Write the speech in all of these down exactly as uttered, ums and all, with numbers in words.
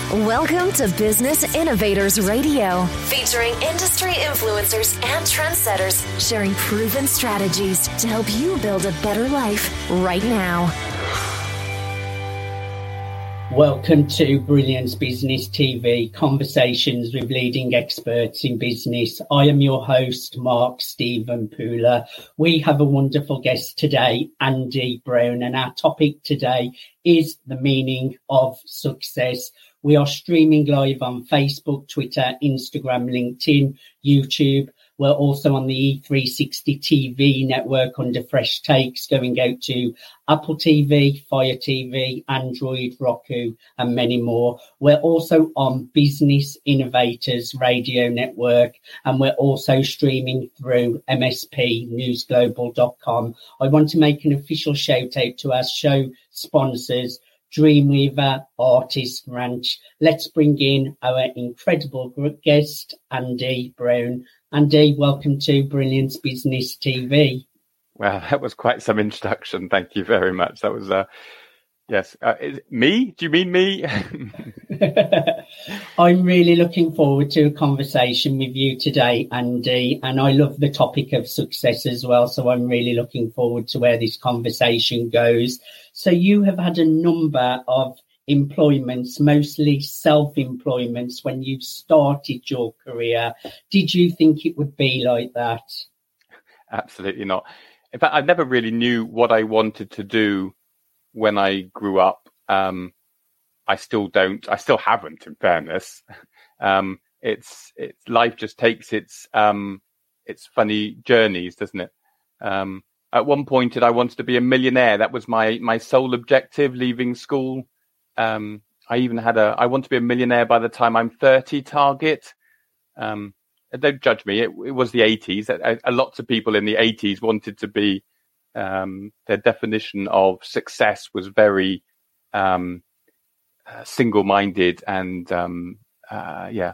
Welcome to Business Innovators Radio, featuring industry influencers and trendsetters sharing proven strategies to help you build a better life right now. Welcome to Brilliance Business T V, conversations with leading experts in business. I am your host, Mark Stephen Pooler. We have a wonderful guest today, Andy Brown, and our topic today is the meaning of success. We are streaming live on Facebook, Twitter, Instagram, LinkedIn, YouTube. We're also on the E three sixty T V network under Fresh Takes, going out to Apple T V, Fire T V, Android, Roku, and many more. We're also on Business Innovators Radio Network, and we're also streaming through M S P news global dot com. I want to make an official shout out to our show sponsors, Dreamweaver Artist Ranch. Let's bring in our incredible guest, Andy Brown. Andy, welcome to Brilliance Business T V. Well, that was quite some introduction. Thank you very much. That was, uh, yes. Uh, is it me? Do you mean me? I'm really looking forward to a conversation with you today, Andy, and I love the topic of success as well. So I'm really looking forward to where this conversation goes. So you have had a number of employments, mostly self-employments, when you started your career. Did you think it would be like that? Absolutely not. In fact, I never really knew what I wanted to do when I grew up. Um, I still don't. I still haven't, in fairness. Um, it's it's life just takes its um, its funny journeys, doesn't it? Um, at one point, I wanted to be a millionaire. That was my my sole objective, leaving school. Um, I even had a, I want to be a millionaire by the time I'm thirty target. Um, don't judge me. It, it was the eighties. A, a, lots of people in the eighties wanted to be, um, their definition of success was very, um, uh, single-minded and, um, uh, yeah,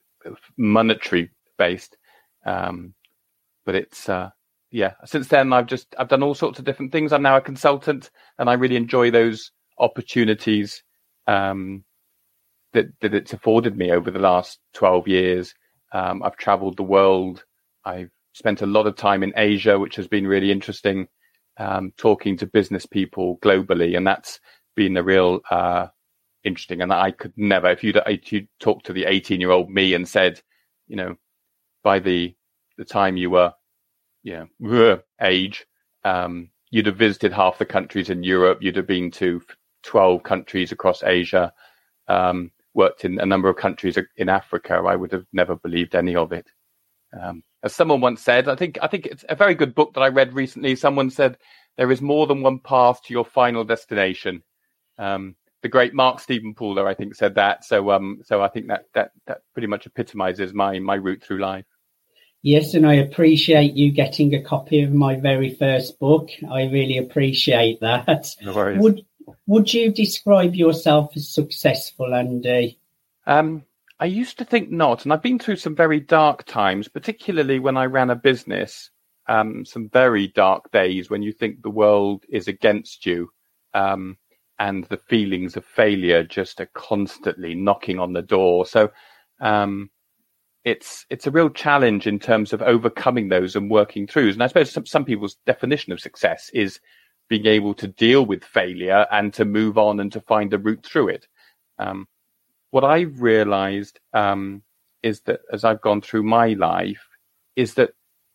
monetary based. Um, but it's, uh, yeah, since then I've just, I've done all sorts of different things. I'm now a consultant and I really enjoy those opportunities um, that, that it's afforded me over the last twelve years. Um, I've traveled the world. I've spent a lot of time in Asia, which has been really interesting, um, talking to business people globally. And that's been a real uh, interesting. And I could never, if you'd, if you'd talked to the eighteen year old me and said, you know, by the, the time you were, you know, age, um, you'd have visited half the countries in Europe. You'd have been to twelve countries across Asia, um, worked in a number of countries in Africa. I would have never believed any of it. Um, as someone once said, I think I think it's a very good book that I read recently. Someone said, there is more than one path to your final destination. Um, the great Mark Stephen Pooler, I think, said that. So um, so I think that, that, that pretty much epitomizes my, my route through life. Yes, and I appreciate you getting a copy of my very first book. I really appreciate that. No worries. Would Would you describe yourself as successful, Andy? Um, I used to think not, and I've been through some very dark times, particularly when I ran a business, um, some very dark days when you think the world is against you, um, and the feelings of failure just are constantly knocking on the door. So um, it's it's a real challenge in terms of overcoming those and working through. And I suppose some, some people's definition of success is being able to deal with failure and to move on and to find a route through it. Um, what I've realized um, is that as I've gone through my life, is that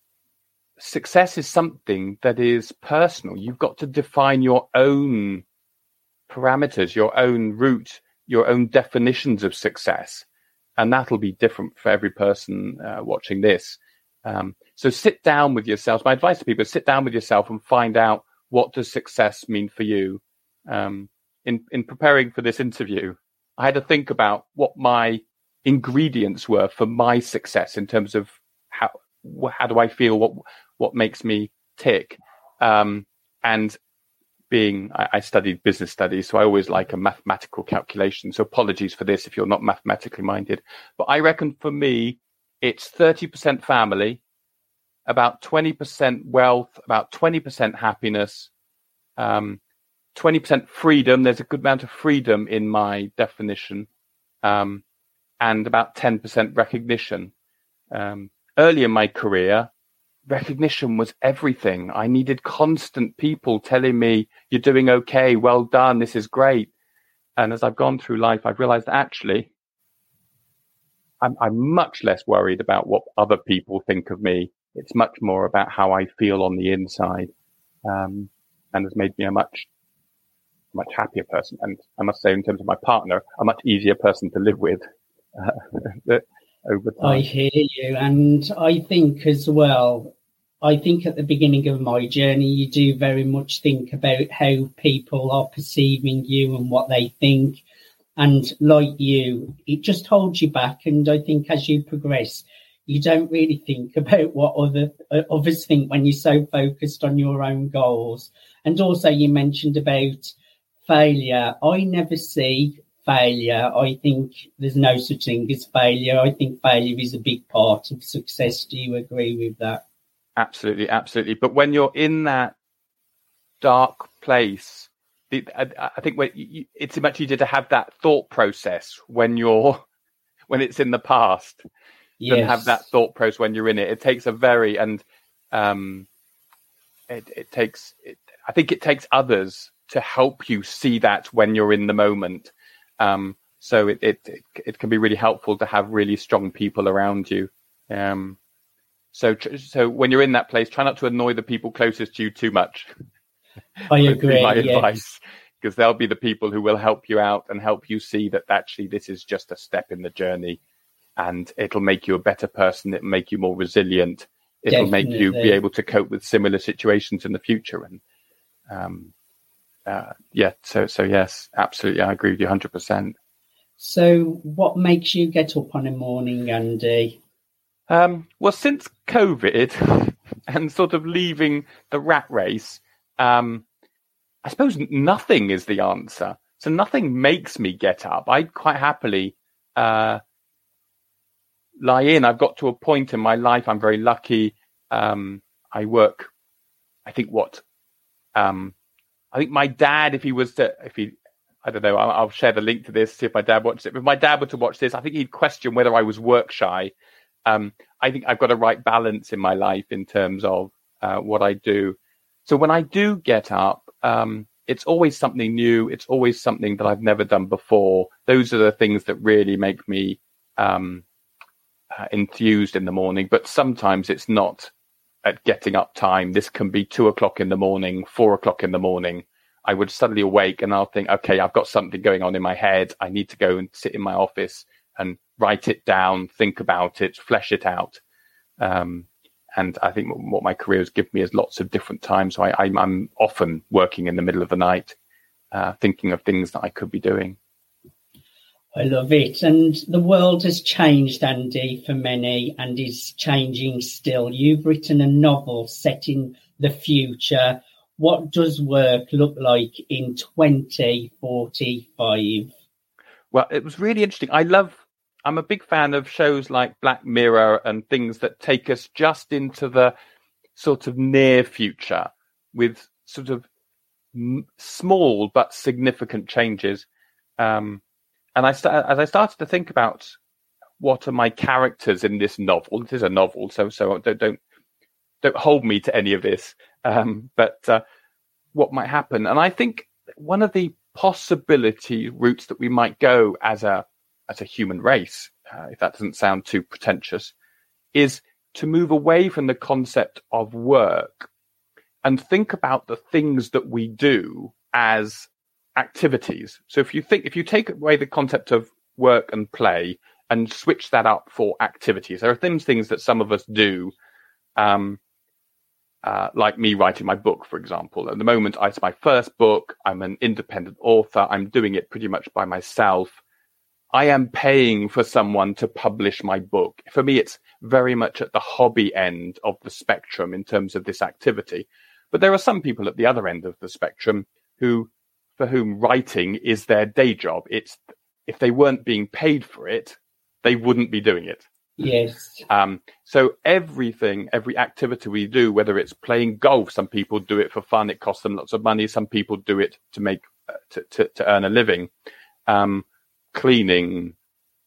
success is something that is personal. You've got to define your own parameters, your own route, your own definitions of success. And that'll be different for every person uh, watching this. Um, so sit down with yourselves. My advice to people is sit down with yourself and find out, what does success mean for you? Um, in, in preparing for this interview, I had to think about what my ingredients were for my success in terms of how how do I feel, what what makes me tick. Um, and being, I, I studied business studies, so I always like a mathematical calculation. So apologies for this if you're not mathematically minded. But I reckon for me, it's thirty percent family, about twenty percent wealth, about twenty percent happiness, um, twenty percent freedom. There's a good amount of freedom in my definition. um, and about ten percent recognition. Um, early in my career, recognition was everything. I needed constant people telling me, you're doing okay, well done, this is great. And as I've gone through life, I've realized that actually I'm, I'm much less worried about what other people think of me. It's much more about how I feel on the inside, um, and has made me a much, much happier person. And I must say, in terms of my partner, a much easier person to live with uh, over time. I hear you. And I think as well, I think at the beginning of my journey, you do very much think about how people are perceiving you and what they think. And like you, it just holds you back. And I think as you progress, you don't really think about what other uh, others think when you're so focused on your own goals. And also you mentioned about failure. I never see failure. I think there's no such thing as failure. I think failure is a big part of success. Do you agree with that? Absolutely, absolutely. But when you're in that dark place, the, I, I think when you, it's much easier to have that thought process when you're when it's in the past. Yes. Than have that thought process when you're in it. It takes a very and um, it, it takes. It, I think it takes others to help you see that when you're in the moment. Um, so it, it it it can be really helpful to have really strong people around you. Um, so so when you're in that place, try not to annoy the people closest to you too much. I agree. My yes. advice, because they'll be the people who will help you out and help you see that actually this is just a step in the journey. And it'll make you a better person. It'll make you more resilient. It'll Definitely. make you be able to cope with similar situations in the future. And um, uh, yeah, so so yes, absolutely, I agree with you one hundred percent. So, what makes you get up on a morning, Andy? Um, well, since COVID and sort of leaving the rat race, um, I suppose nothing is the answer. So nothing makes me get up. I'd quite happily. Uh, lie in. I've got to a point in my life. I'm very lucky. Um, I work, I think what, um, I think my dad, if he was to, if he, I don't know, I'll, I'll share the link to this, see if my dad watches it. If my dad were to watch this, I think he'd question whether I was work shy. Um, I think I've got a right balance in my life in terms of uh, what I do. So when I do get up, um, it's always something new. It's always something that I've never done before. Those are the things that really make me, um, Uh, enthused in the morning. But sometimes it's not at getting up time. This can be two o'clock in the morning, four o'clock in the morning. I would suddenly awake and I'll think, okay, I've got something going on in my head. I need to go and sit in my office and write it down, think about it, flesh it out. Um, and I think what my career has given me is lots of different times. So I, I'm, I'm often working in the middle of the night, uh, thinking of things that I could be doing. I love it. And the world has changed, Andy, for many, and is changing still. You've written a novel set in the future. What does work look like in twenty forty-five? Well, it was really interesting. I love, I'm a big fan of shows like Black Mirror and things that take us just into the sort of near future with sort of m- small but significant changes. Um, And I st- as I started to think about what are my characters in this novel, it is a novel, so so don't don't, don't hold me to any of this, um, but uh, what might happen. And I think one of the possibility routes that we might go as a as a human race, uh, if that doesn't sound too pretentious, is to move away from the concept of work and think about the things that we do as activities. So if you think, if you take away the concept of work and play and switch that up for activities, there are things, things that some of us do, um, uh, like me writing my book, for example. At the moment, it's my first book. I'm an independent author. I'm doing it pretty much by myself. I am paying for someone to publish my book. For me, it's very much at the hobby end of the spectrum in terms of this activity. But there are some people at the other end of the spectrum who for whom writing is their day job. It's if they weren't being paid for it, they wouldn't be doing it. Yes. Um, so everything, every activity we do, whether it's playing golf, some people do it for fun. It costs them lots of money. Some people do it to make, uh, to, to, to earn a living. Um, cleaning,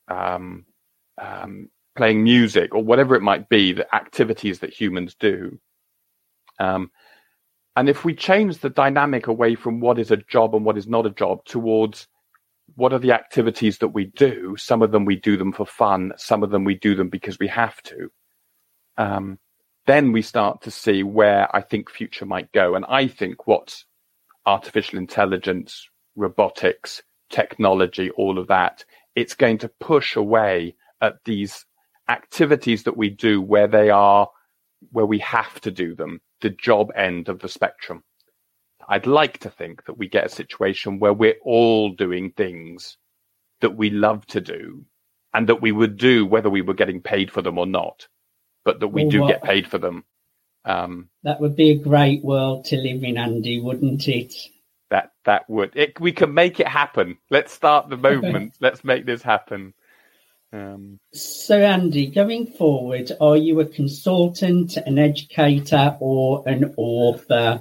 um, um, playing music, or whatever it might be, the activities that humans do. Um, and if we change the dynamic away from what is a job and what is not a job towards what are the activities that we do, some of them we do them for fun, some of them we do them because we have to, um, then we start to see where I think future might go. And I think what artificial intelligence, robotics, technology, all of that, it's going to push away at these activities that we do where they are, where we have to do them, the job end of the spectrum. I'd like to think that we get a situation where we're all doing things that we love to do and that we would do whether we were getting paid for them or not, but that we well, do what, get paid for them. Um, that would be a great world to live in, Andy, wouldn't it? That that would. It, we can make it happen. Let's start the movement. Let's make this happen. Um, so, Andy, going forward, are you a consultant, an educator, or an author?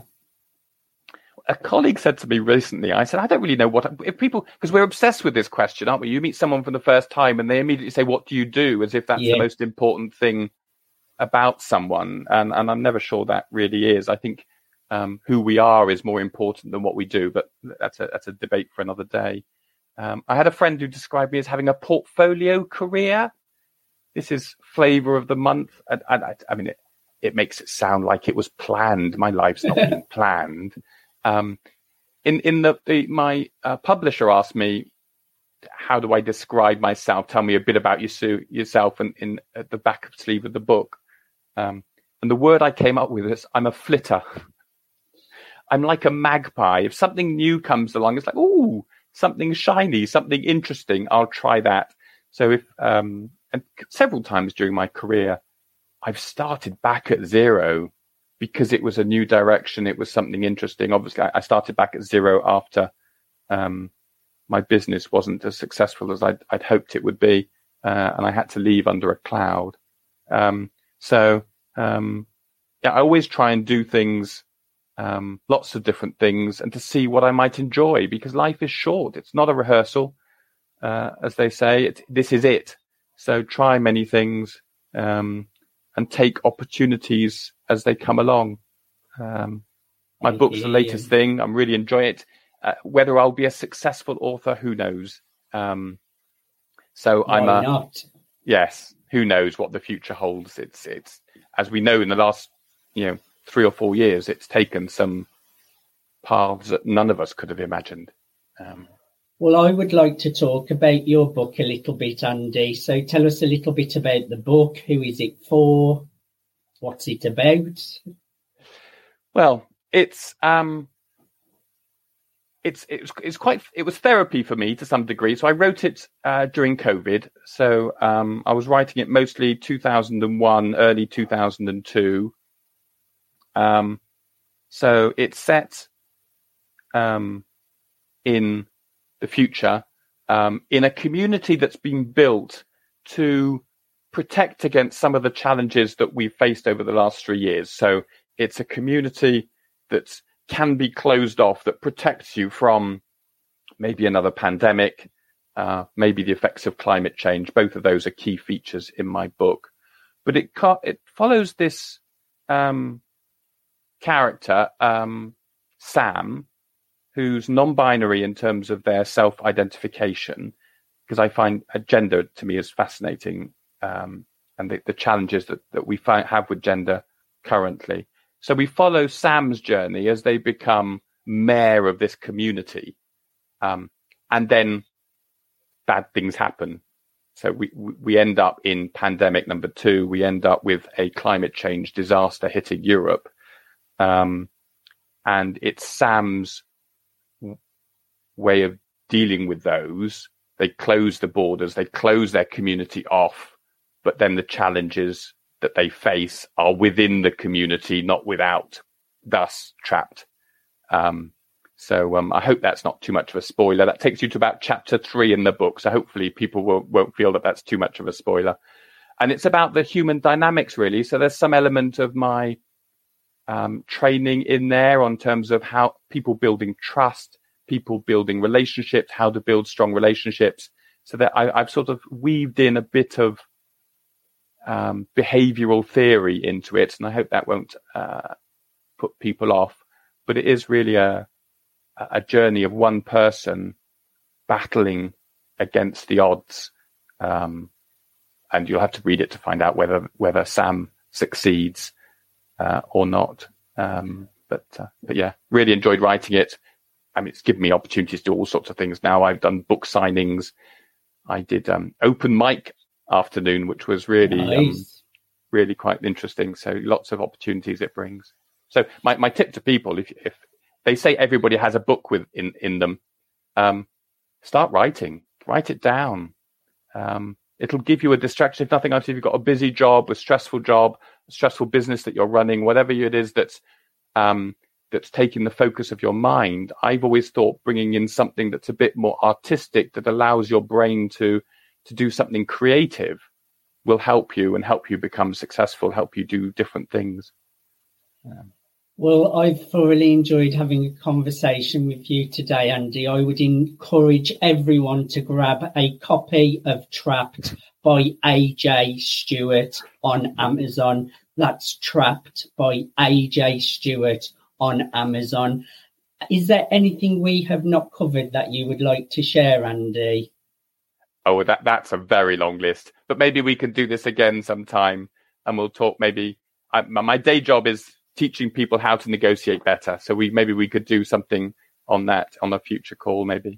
A colleague said to me recently, I said, I don't really know what, if people, because we're obsessed with this question, aren't we? You meet someone for the first time and they immediately say, what do you do? As if that's yeah. the most important thing about someone. And, and I'm never sure that really is. I think um, who we are is more important than what we do, but that's a, that's a debate for another day. Um, I had a friend who described me as having a portfolio career. This is flavor of the month. And, and I, I mean, it, it makes it sound like it was planned. My life's not been planned. Um, in, in the, the my uh, publisher asked me, how do I describe myself? Tell me a bit about you, yourself in, in at the back sleeve of the book. Um, and the word I came up with is, I'm a flitter. I'm like a magpie. If something new comes along, it's like, ooh, something shiny, something interesting. I'll try that. So if, um, and several times during my career, I've started back at zero, because it was a new direction. It was something interesting. Obviously, I started back at zero after um, my business wasn't as successful as I'd, I'd hoped it would be. Uh, and I had to leave under a cloud. Um, so, um, yeah, I always try and do things, um, lots of different things, and to see what I might enjoy, because life is short. It's not a rehearsal, uh, as they say. It, this is it. So try many things, um, and take opportunities as they come along. Um, my Thank book's you. the latest thing. I'm really enjoying it. Uh, whether I'll be a successful author, who knows? Um, so Why I'm a, not? Yes, who knows what the future holds? It's, it's, as we know, in the last, you know, three or four years, it's taken some paths that none of us could have imagined. Um, Well, I would like to talk about your book a little bit, Andy. So tell us a little bit about the book. Who is it for? What's it about? Well, it's um, it's it's it's quite it was therapy for me to some degree. So I wrote it uh, during COVID. So um, I was writing it mostly two thousand one, early two thousand two. Um, so it's set um, in the future, um, in a community that's been built to protect against some of the challenges that we've faced over the last three years. So it's a community that can be closed off, that protects you from maybe another pandemic, uh, maybe the effects of climate change. Both of those are key features in my book. But it ca- it follows this um, character, um, Sam, who's non-binary in terms of their self-identification, because I find uh, gender to me is fascinating, um, and the, the challenges that, that we find, have with gender currently. So we follow Sam's journey as they become mayor of this community, um, and then bad things happen. So we we end up in pandemic number two. We end up with a climate change disaster hitting Europe, um, and it's Sam's way of dealing with those. They close the borders, they close their community off, but then the challenges that they face are within the community, not without, thus trapped. Um, so um, I hope that's not too much of a spoiler. That takes you to about chapter three in the book, so hopefully people will, won't feel that that's too much of a spoiler. And it's about the human dynamics, really. So there's some element of my um, training in there on terms of how people building trust, people building relationships, how to build strong relationships, so that I, I've sort of weaved in a bit of um, behavioral theory into it, and I hope that won't uh, put people off. But it is really a a journey of one person battling against the odds, um, and you'll have to read it to find out whether whether Sam succeeds uh, or not. Um, but uh, but yeah, really enjoyed writing it. I mean, it's given me opportunities to do all sorts of things. Now I've done book signings. I did um, open mic afternoon, which was really nice. um, really quite interesting. So lots of opportunities it brings. So my, my tip to people, if if they say everybody has a book with in, in them, um, start writing, write it down. Um, it'll give you a distraction. If nothing else, if you've got a busy job, a stressful job, a stressful business that you're running, whatever it is that's, um, that's taking the focus of your mind, I've always thought bringing in something that's a bit more artistic that allows your brain to, to do something creative will help you and help you become successful, help you do different things. Um, Well, I've thoroughly enjoyed having a conversation with you today, Andy. I would encourage everyone to grab a copy of Trapped by A J Stewart on Amazon. That's Trapped by A J Stewart on Amazon. Is there anything we have not covered that you would like to share, Andy? Oh, that that's a very long list, but maybe we can do this again sometime and we'll talk. Maybe I, my day job is teaching people how to negotiate better. So we maybe we could do something on that on a future call, maybe.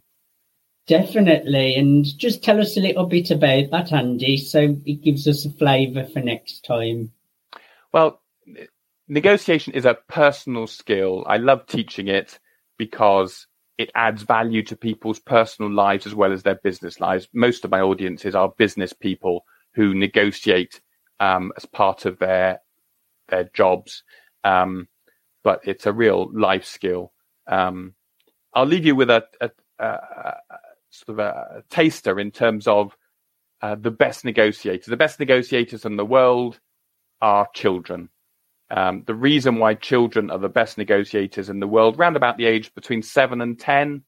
Definitely. And just tell us a little bit about that, Andy, so it gives us a flavour for next time. Well, negotiation is a personal skill. I love teaching it because it adds value to people's personal lives as well as their business lives. Most of my audiences are business people who negotiate um, as part of their their jobs. Um, but it's a real life skill. Um, I'll leave you with a, a, a, a sort of a taster in terms of uh, the best negotiators. The best negotiators in the world are children. Um, the reason why children are the best negotiators in the world, round about the age between seven and ten.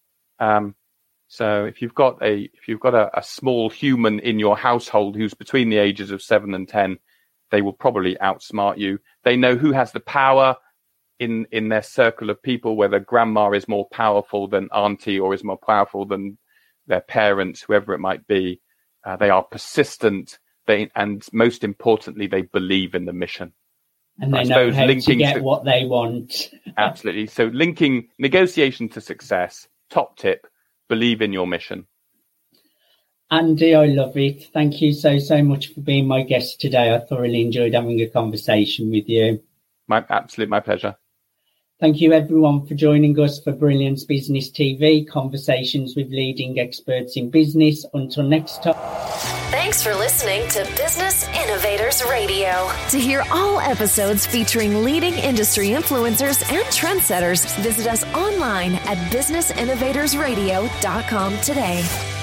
Um, so if you've got a if you've got a, a small human in your household who's between the ages of seven and ten, they will probably outsmart you. They know who has the power in, in their circle of people, whether grandma is more powerful than auntie or is more powerful than their parents, whoever it might be. Uh, they are persistent. They, and most importantly, they believe in the mission. And they I know how to get to, what they want. Absolutely. So linking negotiation to success, top tip, believe in your mission. Andy, I love it. Thank you so, so much for being my guest today. I thoroughly enjoyed having a conversation with you. My absolute, my pleasure. Thank you, everyone, for joining us for Brilliance Business T V, conversations with leading experts in business. Until next time. Thanks for listening to Business Innovators Radio. To hear all episodes featuring leading industry influencers and trendsetters, visit us online at business innovators radio dot com today.